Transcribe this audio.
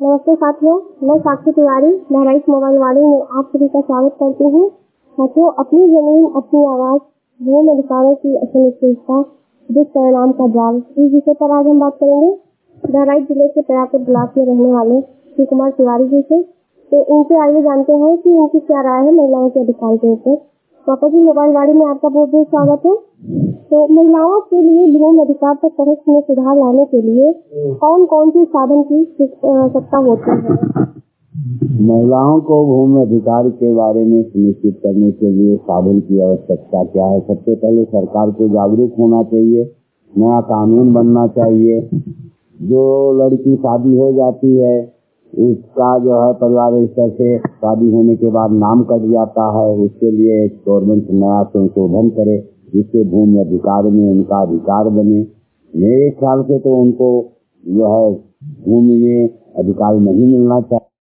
नमस्ते साथियों, मैं साक्षी तिवारी बहराइच मोबाइल वाले में आप सभी का स्वागत करती हूँ। साथियों, अपनी जमीन अपनी आवाज भूमि अधिकारों की असुनिश्चितता दुष्परिणाम का जाल, इस विषय पर आज हम बात करेंगे बहराइच जिले के प्रयागपुर ब्लॉक में रहने वाले श्री कुमार तिवारी जी से। तो इनसे आइए जानते हैं कि इनकी क्या राय है महिलाओं के अधिकार के ऊपर। पापा जी, मोबाइल वाड़ी में आपका बहुत बहुत स्वागत है। तो महिलाओं के लिए भूमि अधिकार तक पहुंच में सुधार लाने के लिए कौन कौन सी साधन की आवश्यकता होती है? महिलाओं को भूमि अधिकार के बारे में सुनिश्चित करने के लिए साधन की आवश्यकता क्या है? सबसे पहले सरकार को जागरूक होना चाहिए, नया कानून बनना चाहिए। जो लड़की शादी हो जाती है उसका जो है परिवार स्तर से शादी होने के बाद नाम कट जाता है, उसके लिए गवर्नमेंट नया संशोधन करे जिससे भूमि अधिकार में उनका अधिकार बने। मेरे ख्याल से तो उनको जो है भूमि में अधिकार नहीं मिलना चाहिए।